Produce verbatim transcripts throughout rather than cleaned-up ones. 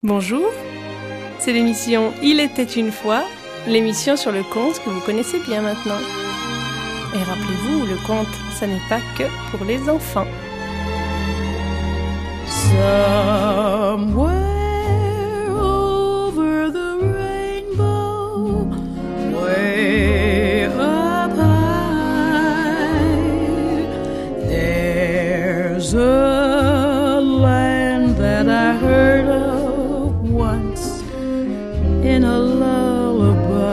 Bonjour, c'est l'émission Il était une fois, l'émission sur le conte que vous connaissez bien maintenant. Et rappelez-vous, le conte, ça n'est pas que pour les enfants. Somewhere over the rainbow, way up high, there's a land that I heard of once in a lullaby.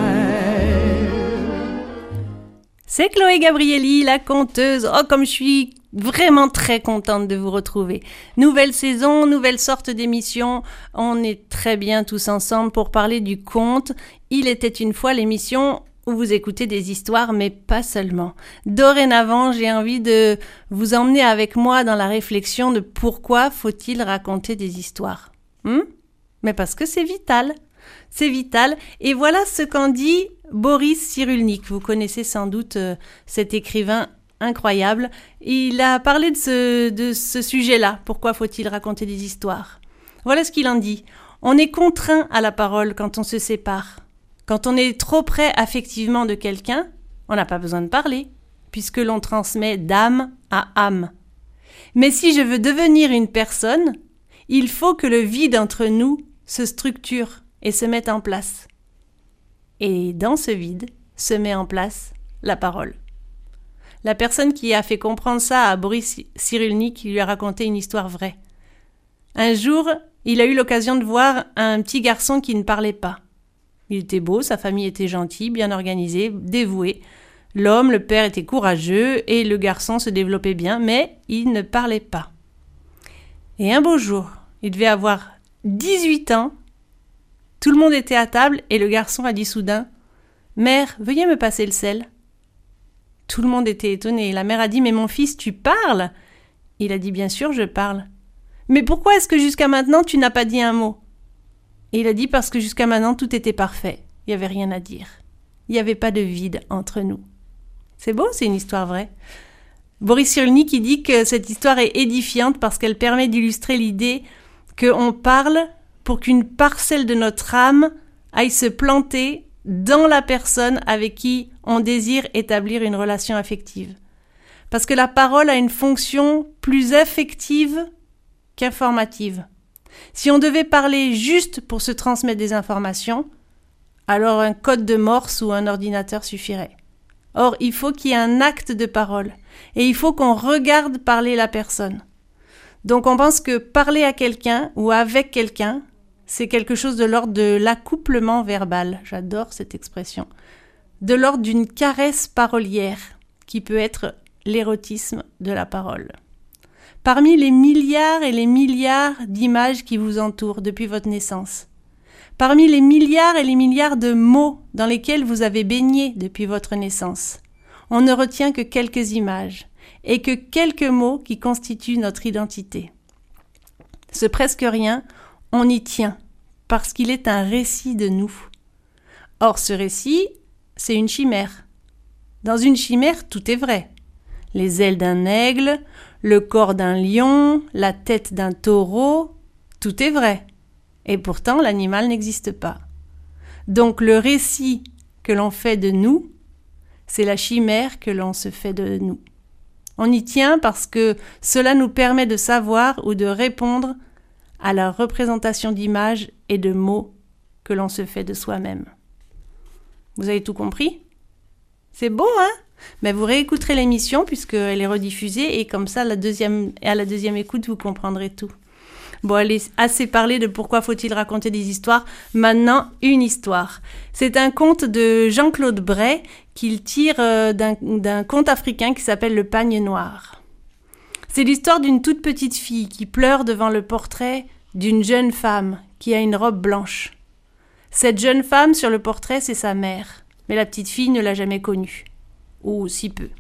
C'est Chloé Gabrielli, la conteuse. Oh, comme je suis vraiment très contente de vous retrouver. Nouvelle saison, nouvelle sorte d'émission. On est très bien tous ensemble pour parler du conte. Il était une fois l'émission où vous écoutez des histoires, mais pas seulement. Dorénavant, j'ai envie de vous emmener avec moi dans la réflexion de pourquoi faut-il raconter des histoires. Hmm? Mais parce que c'est vital. C'est vital. Et voilà ce qu'en dit Boris Cyrulnik. Vous connaissez sans doute euh, cet écrivain incroyable. Il a parlé de ce, de ce sujet-là. Pourquoi faut-il raconter des histoires? Voilà ce qu'il en dit. On est contraint à la parole quand on se sépare. Quand on est trop près affectivement de quelqu'un, on n'a pas besoin de parler, puisque l'on transmet d'âme à âme. Mais si je veux devenir une personne, il faut que le vide entre nous se structure et se mette en place. Et dans ce vide se met en place la parole. La personne qui a fait comprendre ça à Boris Cyrulnik lui a raconté une histoire vraie. Un jour, il a eu l'occasion de voir un petit garçon qui ne parlait pas. Il était beau, sa famille était gentille, bien organisée, dévouée. L'homme, le père était courageux et le garçon se développait bien, mais il ne parlait pas. Et un beau jour, il devait avoir dix-huit ans, tout le monde était à table et le garçon a dit soudain « Mère, veuillez me passer le sel ?» Tout le monde était étonné. La mère a dit « Mais mon fils, tu parles ?» Il a dit « Bien sûr, je parle. »« Mais pourquoi est-ce que jusqu'à maintenant tu n'as pas dit un mot ?» Et il a dit « Parce que jusqu'à maintenant tout était parfait. Il n'y avait rien à dire. Il n'y avait pas de vide entre nous. » C'est beau, c'est une histoire vraie. Boris Cyrulnik qui dit que cette histoire est édifiante parce qu'elle permet d'illustrer l'idée qu'on parle pour qu'une parcelle de notre âme aille se planter dans la personne avec qui on désire établir une relation affective. Parce que la parole a une fonction plus affective qu'informative. Si on devait parler juste pour se transmettre des informations, alors un code de Morse ou un ordinateur suffirait. Or, il faut qu'il y ait un acte de parole et il faut qu'on regarde parler la personne. Donc on pense que parler à quelqu'un ou avec quelqu'un, c'est quelque chose de l'ordre de l'accouplement verbal. J'adore cette expression. De l'ordre d'une caresse parolière, qui peut être l'érotisme de la parole. Parmi les milliards et les milliards d'images qui vous entourent depuis votre naissance, parmi les milliards et les milliards de mots dans lesquels vous avez baigné depuis votre naissance, on ne retient que quelques images et que quelques mots qui constituent notre identité. Ce presque rien, on y tient, parce qu'il est un récit de nous. Or, ce récit, c'est une chimère. Dans une chimère, tout est vrai. Les ailes d'un aigle, le corps d'un lion, la tête d'un taureau, tout est vrai. Et pourtant, l'animal n'existe pas. Donc, le récit que l'on fait de nous, c'est la chimère que l'on se fait de nous. On y tient parce que cela nous permet de savoir ou de répondre à la représentation d'images et de mots que l'on se fait de soi-même. Vous avez tout compris? C'est beau, hein? Mais vous réécouterez l'émission puisqu'elle est rediffusée et comme ça, la deuxième, à la deuxième écoute, vous comprendrez tout. Bon, allez, assez parlé de pourquoi faut-il raconter des histoires. Maintenant, une histoire. C'est un conte de Jean-Claude Bray qu'il tire euh, d'un, d'un conte africain qui s'appelle Le Pagne Noir. C'est l'histoire d'une toute petite fille qui pleure devant le portrait d'une jeune femme qui a une robe blanche. Cette jeune femme sur le portrait, c'est sa mère, mais la petite fille ne l'a jamais connue, ou si peu.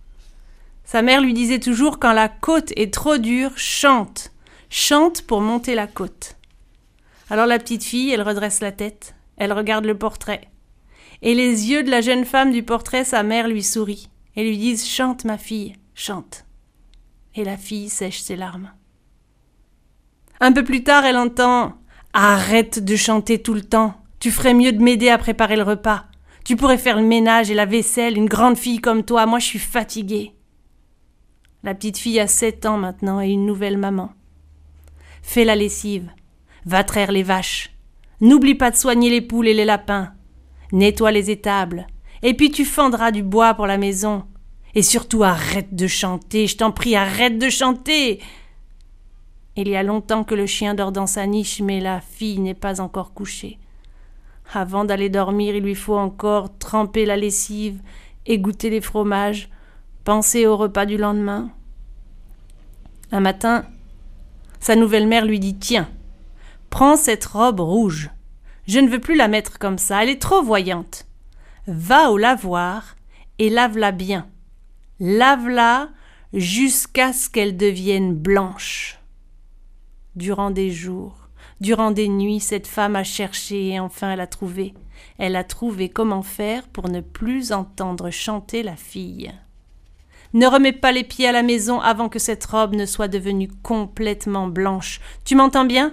Sa mère lui disait toujours « Quand la côte est trop dure, chante, chante pour monter la côte. » Alors la petite fille, elle redresse la tête, elle regarde le portrait. Et les yeux de la jeune femme du portrait, sa mère lui sourit et lui disent « Chante ma fille, chante. » Et la fille sèche ses larmes. Un peu plus tard, elle entend Arrête de chanter tout le temps. Tu ferais mieux de m'aider à préparer le repas. Tu pourrais faire le ménage et la vaisselle, une grande fille comme toi. Moi, je suis fatiguée. La petite fille a sept ans maintenant et une nouvelle maman. Fais la lessive. Va traire les vaches. N'oublie pas de soigner les poules et les lapins. Nettoie les étables. Et puis tu fendras du bois pour la maison. Et surtout, arrête de chanter. Je t'en prie, arrête de chanter. Il y a longtemps que le chien dort dans sa niche, mais la fille n'est pas encore couchée. Avant d'aller dormir, il lui faut encore tremper la lessive, égoutter les fromages, penser au repas du lendemain. Un matin, sa nouvelle mère lui dit « Tiens, prends cette robe rouge. Je ne veux plus la mettre comme ça, elle est trop voyante. Va au lavoir et lave-la bien. Lave-la jusqu'à ce qu'elle devienne blanche. » Durant des jours, durant des nuits, cette femme a cherché et enfin elle a trouvé. Elle a trouvé comment faire pour ne plus entendre chanter la fille. Ne remets pas les pieds à la maison avant que cette robe ne soit devenue complètement blanche. Tu m'entends bien?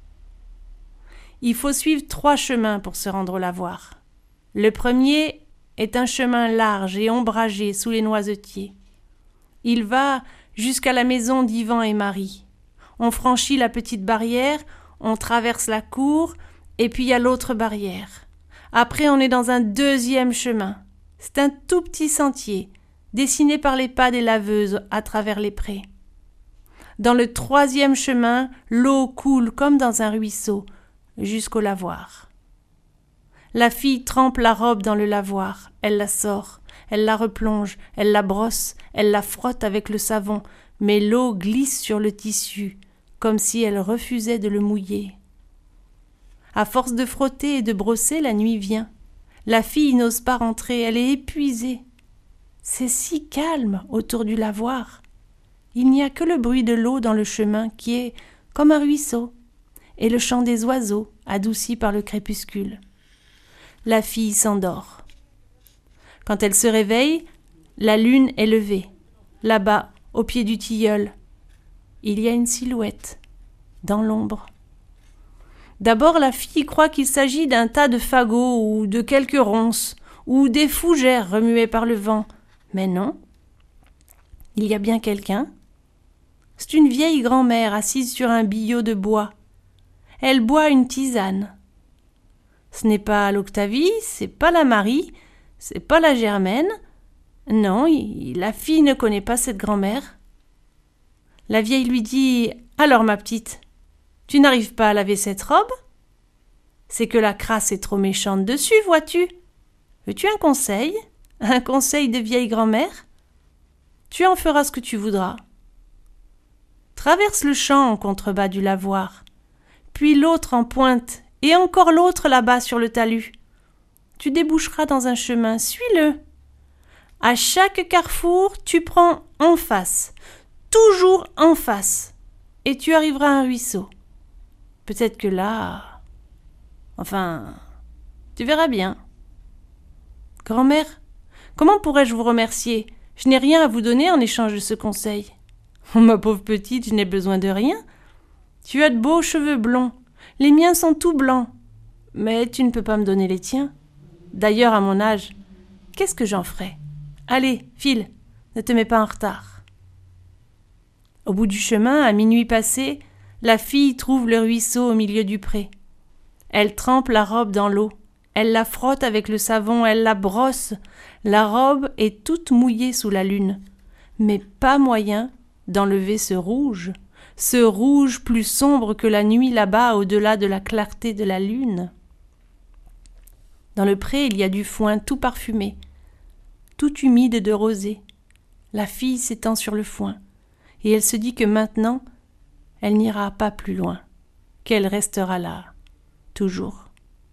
Il faut suivre trois chemins pour se rendre au lavoir. Le premier est un chemin large et ombragé sous les noisetiers. Il va jusqu'à la maison d'Yvan et Marie. On franchit la petite barrière, on traverse la cour, et puis il y a l'autre barrière. Après, on est dans un deuxième chemin. C'est un tout petit sentier, dessiné par les pas des laveuses à travers les prés. Dans le troisième chemin, l'eau coule comme dans un ruisseau, jusqu'au lavoir. La fille trempe la robe dans le lavoir, elle la sort, elle la replonge, elle la brosse, elle la frotte avec le savon, mais l'eau glisse sur le tissu, comme si elle refusait de le mouiller. À force de frotter et de brosser, la nuit vient. La fille n'ose pas rentrer, elle est épuisée. C'est si calme autour du lavoir. Il n'y a que le bruit de l'eau dans le chemin qui est comme un ruisseau, et le chant des oiseaux adouci par le crépuscule. La fille s'endort. Quand elle se réveille, la lune est levée. Là-bas, au pied du tilleul, il y a une silhouette, dans l'ombre. D'abord, la fille croit qu'il s'agit d'un tas de fagots ou de quelques ronces, ou des fougères remuées par le vent. Mais non, il y a bien quelqu'un. C'est une vieille grand-mère assise sur un billot de bois. Elle boit une tisane. Ce n'est pas l'Octavie, c'est pas la Marie, c'est pas la Germaine. Non, il, la fille ne connaît pas cette grand-mère. La vieille lui dit « Alors, ma petite, tu n'arrives pas à laver cette robe? C'est que la crasse est trop méchante dessus, vois-tu? Veux-tu un conseil? Un conseil de vieille grand-mère? Tu en feras ce que tu voudras. Traverse le champ en contrebas du lavoir, puis l'autre en pointe, et encore l'autre là-bas sur le talus. Tu déboucheras dans un chemin, suis-le. À chaque carrefour, tu prends en face, toujours en face, et tu arriveras à un ruisseau. Peut-être que là... Enfin, tu verras bien. Grand-mère, comment pourrais-je vous remercier? Je n'ai rien à vous donner en échange de ce conseil. Oh, ma pauvre petite, je n'ai besoin de rien. Tu as de beaux cheveux blonds. Les miens sont tout blancs. Mais tu ne peux pas me donner les tiens. D'ailleurs, à mon âge, qu'est-ce que j'en ferais? Allez, file, ne te mets pas en retard. Au bout du chemin, à minuit passé, la fille trouve le ruisseau au milieu du pré. Elle trempe la robe dans l'eau. Elle la frotte avec le savon, elle la brosse. La robe est toute mouillée sous la lune. Mais pas moyen d'enlever ce rouge, ce rouge plus sombre que la nuit là-bas au-delà de la clarté de la lune. Dans le pré, il y a du foin tout parfumé, tout humide de rosée. La fille s'étend sur le foin, et elle se dit que maintenant, elle n'ira pas plus loin, qu'elle restera là, toujours.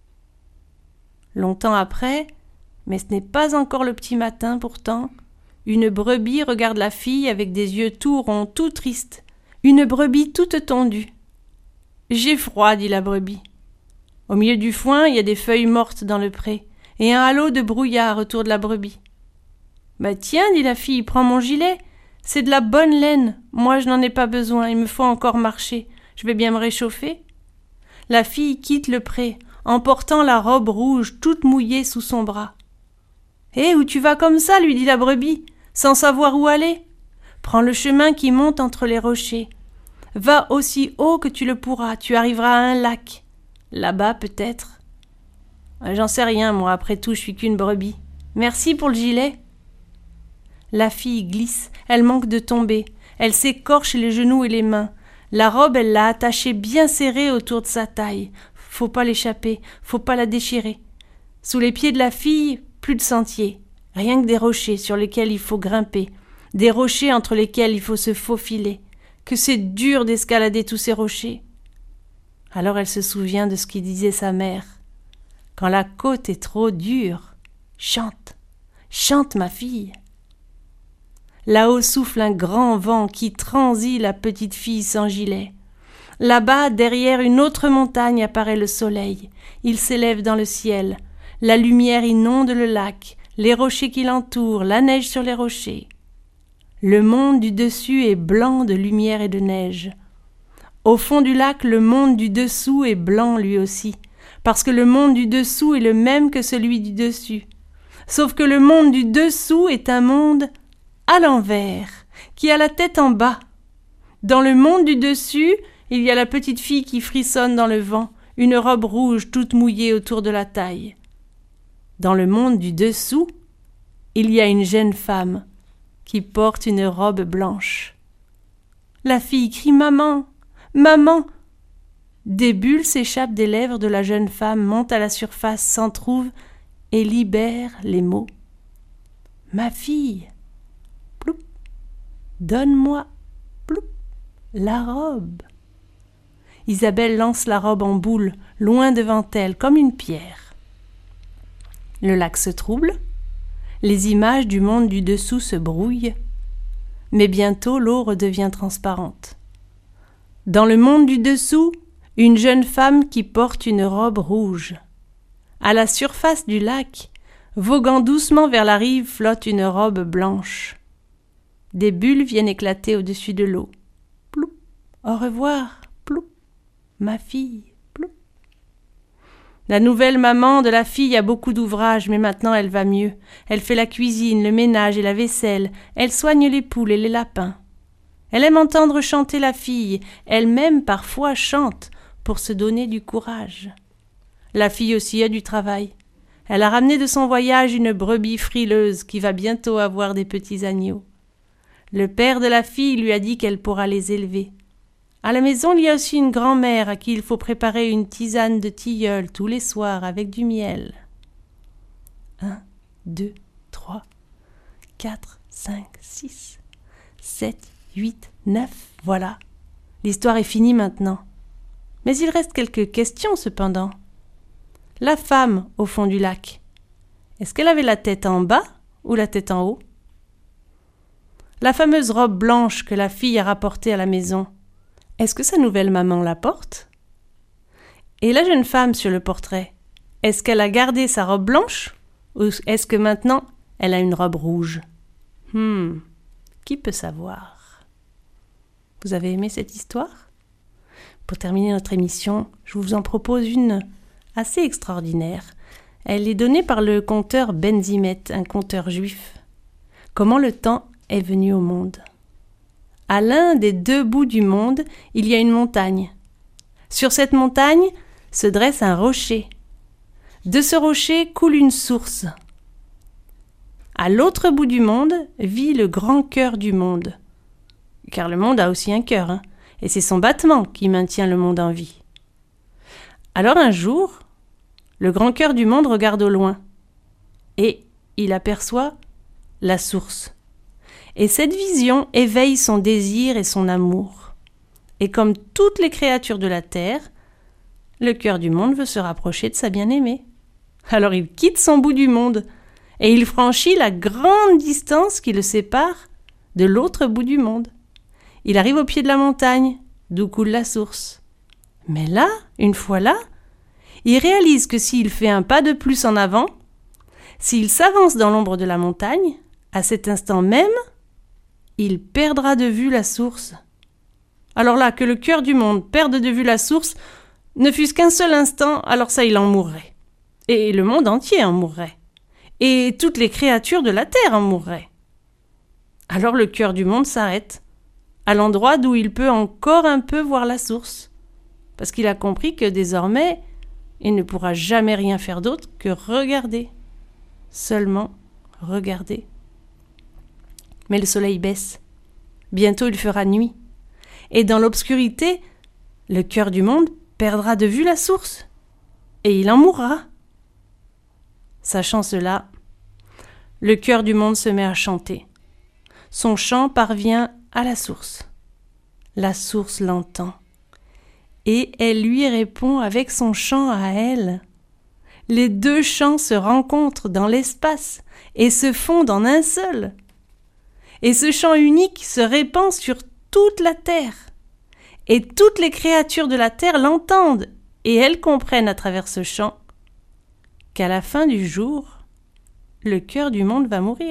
Longtemps après, mais ce n'est pas encore le petit matin pourtant, une brebis regarde la fille avec des yeux tout ronds, tout tristes, une brebis toute tondue. « J'ai froid, dit la brebis. Au milieu du foin, il y a des feuilles mortes dans le pré, et un halo de brouillard autour de la brebis. « Bah tiens, dit la fille, prends mon gilet, c'est de la bonne laine, moi je n'en ai pas besoin, il me faut encore marcher, je vais bien me réchauffer. » La fille quitte le pré, emportant la robe rouge toute mouillée sous son bras. « Hé, où tu vas comme ça ?» lui dit la brebis, sans savoir où aller. « Prends le chemin qui monte entre les rochers. Va aussi haut que tu le pourras, tu arriveras à un lac. Là-bas, peut-être. »« J'en sais rien, moi, après tout, je suis qu'une brebis. Merci pour le gilet. » La fille glisse, elle manque de tomber. Elle s'écorche les genoux et les mains. La robe, elle l'a attachée bien serrée autour de sa taille. Faut pas l'échapper, faut pas la déchirer. Sous les pieds de la fille, plus de sentier. Rien que des rochers sur lesquels il faut grimper. Des rochers entre lesquels il faut se faufiler. Que c'est dur d'escalader tous ces rochers. Alors elle se souvient de ce qu'il disait sa mère. Quand la côte est trop dure, chante, chante ma fille. Là-haut souffle un grand vent qui transit la petite fille sans gilet. Là-bas, derrière une autre montagne, apparaît le soleil. Il s'élève dans le ciel. La lumière inonde le lac, les rochers qui l'entourent, la neige sur les rochers. Le monde du dessus est blanc de lumière et de neige. Au fond du lac, le monde du dessous est blanc lui aussi, parce que le monde du dessous est le même que celui du dessus. Sauf que le monde du dessous est un monde à l'envers, qui a la tête en bas. Dans le monde du dessus, il y a la petite fille qui frissonne dans le vent, une robe rouge toute mouillée autour de la taille. Dans le monde du dessous, il y a une jeune femme qui porte une robe blanche. La fille crie « Maman, maman !» Des bulles s'échappent des lèvres de la jeune femme, montent à la surface, s'entrouvent et libèrent les mots. « Ma fille !» Ploup. Donne-moi, ploup, la robe. Isabelle lance la robe en boule, loin devant elle, comme une pierre. Le lac se trouble, les images du monde du dessous se brouillent, mais bientôt l'eau redevient transparente. Dans le monde du dessous, une jeune femme qui porte une robe rouge. À la surface du lac, voguant doucement vers la rive, flotte une robe blanche. Des bulles viennent éclater au-dessus de l'eau. Ploup, au revoir, ploup, ma fille, ploup. La nouvelle maman de la fille a beaucoup d'ouvrages, mais maintenant elle va mieux. Elle fait la cuisine, le ménage et la vaisselle. Elle soigne les poules et les lapins. Elle aime entendre chanter la fille. Elle-même parfois chante pour se donner du courage. La fille aussi a du travail. Elle a ramené de son voyage une brebis frileuse qui va bientôt avoir des petits agneaux. Le père de la fille lui a dit qu'elle pourra les élever. À la maison, il y a aussi une grand-mère à qui il faut préparer une tisane de tilleul tous les soirs avec du miel. Un, deux, trois, quatre, cinq, six, sept, huit, neuf, voilà. L'histoire est finie maintenant. Mais il reste quelques questions cependant. La femme au fond du lac, est-ce qu'elle avait la tête en bas ou la tête en haut ? La fameuse robe blanche que la fille a rapportée à la maison, est-ce que sa nouvelle maman la porte ? Et la jeune femme sur le portrait, est-ce qu'elle a gardé sa robe blanche ou est-ce que maintenant elle a une robe rouge ? Hmm, qui peut savoir ? Vous avez aimé cette histoire ? Pour terminer notre émission, je vous en propose une assez extraordinaire. Elle est donnée par le conteur Ben Zimet, un conteur juif. Comment le temps est venu au monde. À l'un des deux bouts du monde, il y a une montagne. Sur cette montagne se dresse un rocher. De ce rocher coule une source. À l'autre bout du monde vit le grand cœur du monde. Car le monde a aussi un cœur, hein, et c'est son battement qui maintient le monde en vie. Alors un jour, le grand cœur du monde regarde au loin, et il aperçoit la source. Et cette vision éveille son désir et son amour. Et comme toutes les créatures de la terre, le cœur du monde veut se rapprocher de sa bien-aimée. Alors il quitte son bout du monde et il franchit la grande distance qui le sépare de l'autre bout du monde. Il arrive au pied de la montagne, d'où coule la source. Mais là, une fois là, il réalise que s'il fait un pas de plus en avant, s'il s'avance dans l'ombre de la montagne, à cet instant même, il perdra de vue la source. Alors là, que le cœur du monde perde de vue la source, Ne fût-ce qu'un seul instant, alors ça il en mourrait. Et le monde entier en mourrait. Et toutes les créatures de la terre en mourraient. Alors le cœur du monde s'arrête, à l'endroit d'où il peut encore un peu voir la source, parce qu'il a compris que désormais, il ne pourra jamais rien faire d'autre que regarder, seulement regarder. Mais le soleil baisse, bientôt il fera nuit, et dans l'obscurité, le cœur du monde perdra de vue la source, et il en mourra. Sachant cela, le cœur du monde se met à chanter. Son chant parvient à la source. La source l'entend. Et elle lui répond avec son chant à elle. Les deux chants se rencontrent dans l'espace et se fondent en un seul. Et ce chant unique se répand sur toute la terre. Et toutes les créatures de la terre l'entendent et elles comprennent à travers ce chant qu'à la fin du jour, le cœur du monde va mourir.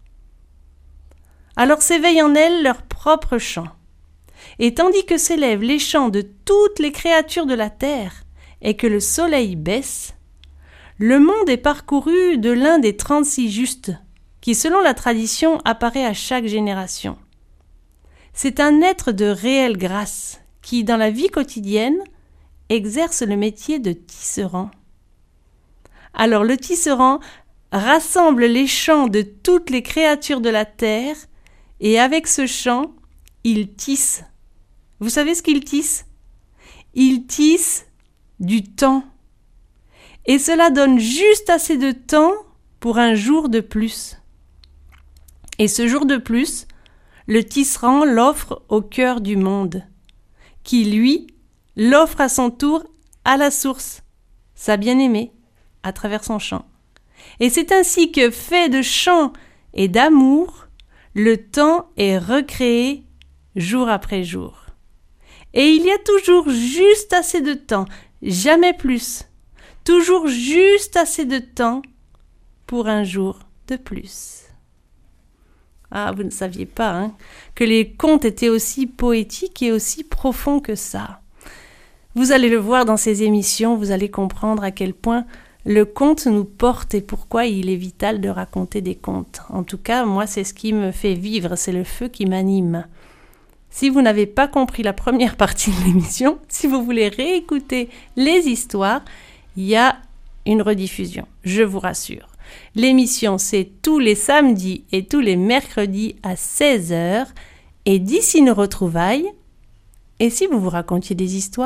Alors s'éveille en elles leur propre chant. Et tandis que s'élèvent les chants de toutes les créatures de la terre et que le soleil baisse, le monde est parcouru de l'un des trente-six justes, qui selon la tradition apparaît à chaque génération. C'est un être de réelle grâce qui, dans la vie quotidienne, exerce le métier de tisserand. Alors le tisserand rassemble les chants de toutes les créatures de la terre et avec ce chant, il tisse. Vous savez ce qu'il tisse ? Il tisse du temps. Et cela donne juste assez de temps pour un jour de plus. Et ce jour de plus, le tisserand l'offre au cœur du monde, qui, lui, l'offre à son tour à la source, sa bien-aimée, à travers son chant. Et c'est ainsi que, fait de chant et d'amour, le temps est recréé jour après jour. Et il y a toujours juste assez de temps, jamais plus, toujours juste assez de temps pour un jour de plus. Ah, vous ne saviez pas, hein, que les contes étaient aussi poétiques et aussi profonds que ça. Vous allez le voir dans ces émissions, vous allez comprendre à quel point le conte nous porte et pourquoi il est vital de raconter des contes. En tout cas, moi, c'est ce qui me fait vivre, c'est le feu qui m'anime. Si vous n'avez pas compris la première partie de l'émission, si vous voulez réécouter les histoires, il y a une rediffusion, je vous rassure. L'émission, c'est tous les samedis et tous les mercredis à seize heures. Et d'ici nos retrouvailles, et si vous vous racontiez des histoires ?